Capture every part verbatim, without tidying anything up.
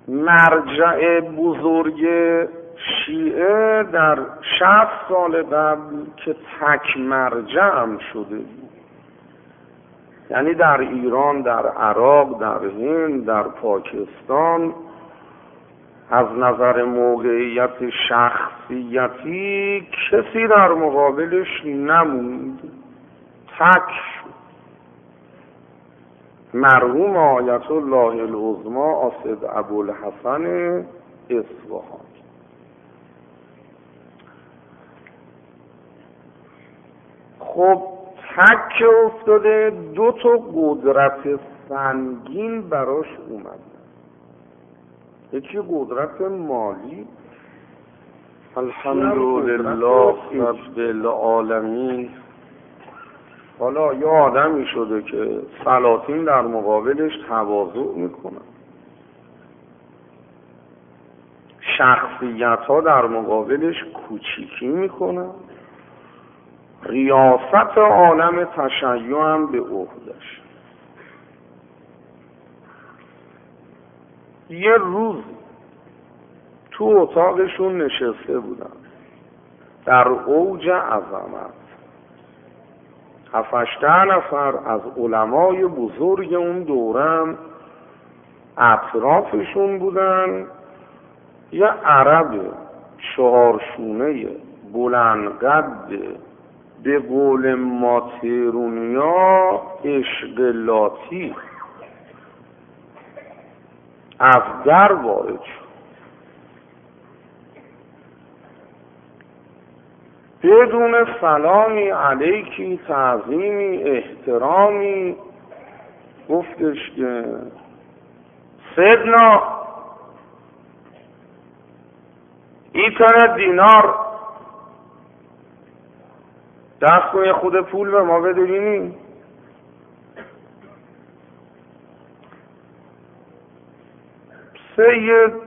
مرجع بزرگ شیعه در شصت سال قبل که تک مرجع هم شده بود، یعنی در ایران، در عراق، در هند، در پاکستان، از نظر موقعیت شخصیتی کسی در مقابلش نموند، تک شد. مرحوم آیت الله العظمی اسد ابوالحسن اصفهانی. خب تک افتاده، دو تا قدرت سنگین براش اومد. یکی قدرت مالی، الحمدلله رب العالمین. حالا یه آدمی شده که سلاطین در مقابلش تواضع میکنن، شخصیت ها در مقابلش کوچیکی میکنن، ریاست عالم تشیع هم به عهده‌اش. یه روز تو اتاقشون نشسته بودن در اوج عظمت، هفت‌هشت نفر از علمای بزرگ اون دورم اطرافشون بودن. یه عرب چهارشونه بلندقد، به قول ما تهرونیا اشغلاطی، از در وارد شد. بدون سلامی علیکی، تعظیمی، احترامی، گفتش که سیدنا ایتن دینار، دست کنی خود پول به ما بده بینیم. سید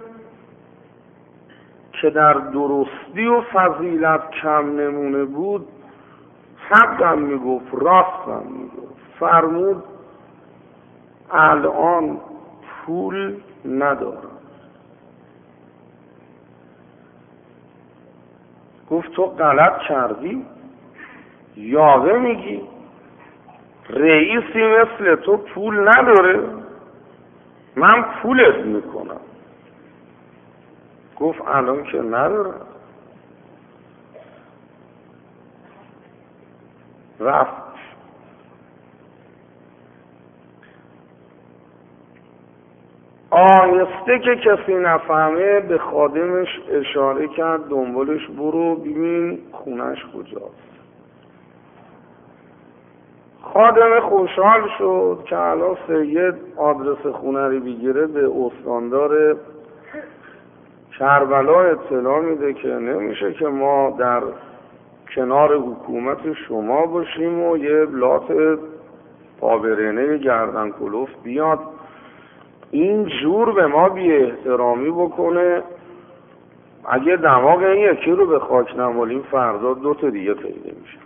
که در درستی و فضیلت کم نمونه بود، حقم میگفت، راستم میگفت. فرمود الان پول ندارم. گفت تو غلط کردی، یاوه میگی رئیسی مثل تو پول نداره، من پولت میکنم. گفت الان که ندارم. رفت. آهسته که کسی نفهمه به خادمش اشاره کرد دنبالش برو ببین خونش کجاست. خادم خوشحال شد که الان سید آدرس خونه رو بگیره، به استاندار کربلا اطلاع میده که نمیشه که ما در کنار حکومت شما باشیم و یه لات پابرنه گردن کلوف بیاد این جور به ما بی احترامی بکنه. اگه دماغ این یکی رو به خاک نمالیم فردا دو تا دیگه پیدا میشه.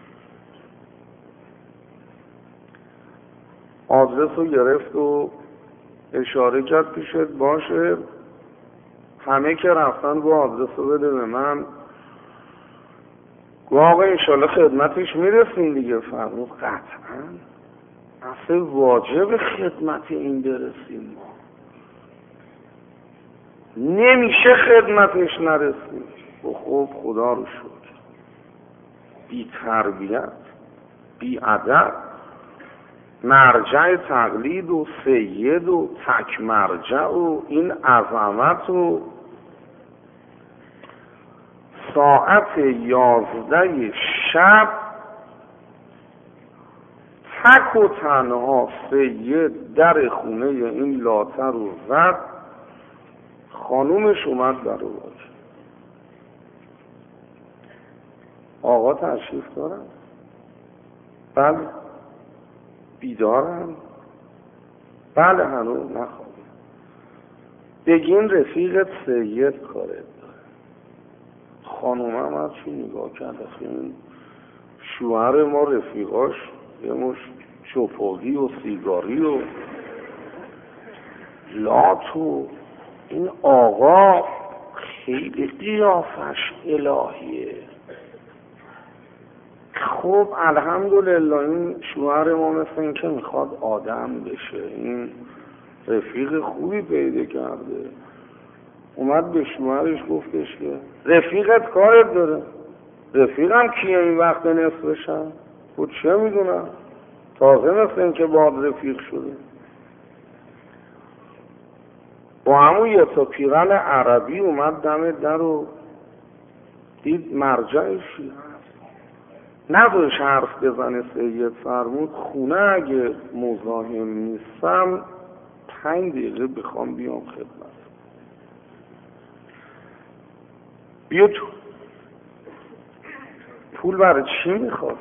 آدرس رو گرفت و اشاره کرد پیشت باشه. همه که رفتن گو آدرس رو بده به من. گو آقا انشالله خدمتش میرسیم دیگه. فرمود قطعا اصلا واجب خدمت این برسیم، ما نمیشه خدمتش نرسیم. خب خدا رو شکر. بی تربیت، بی ادب، مرجع تقلید و سید و تک مرجع و این عظمت و ساعت یازده شب تک و تنها سید در خونه این لاتر رو زد. خانومش اومد در رو باید. آقا تشریف دارن؟ بله. بیدارن؟ بله هنوز نخوابید. بگین رفیقت سید کارت داره. خانومم از چی نگاه کرده این شوهر ما رفیقاش یه مش چوپاگی و سیگاری و لات و این آقا خیلی قیافش الهیه. خب الحمدلله این شوهر ما مثل این که میخواد آدم بشه، این رفیق خوبی پیدا کرده. اومد به شوهرش گفتش که رفیقت کارت داره. رفیقم کیه این وقت نصف شب؟ خود چه میدونم، تازه مثل این که باید رفیق شده. با همون یه تا پیرن عربی اومد دم در و دید مرجع شیعه نداشت حرف بزنه. سید فرمود خونه اگه مزاحم نیستم پنج دقیقه بخوام بیام خدمت. بیا تو. پول برای چی میخواست؟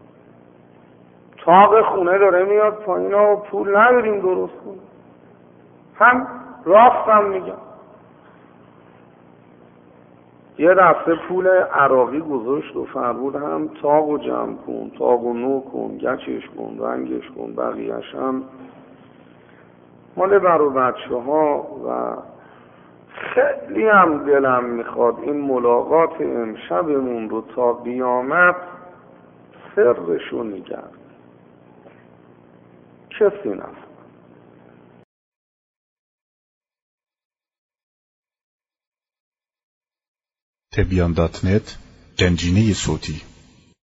تاق خونه داره میاد پایین و پول نداریم درست کن. هم راستم میگم. یه دسته پول عراقی گذاشت و فرمود هم تاقو جمع کن، تاقو نو کن، گچش کن، رنگش کن، بقیهش هم مال برو بچه ها. و خیلی هم دلم میخواد این ملاقات امشبمون رو تا قیامت سرشو نگرد، کسی نفت. تبیان دات نت گنجینه صوتی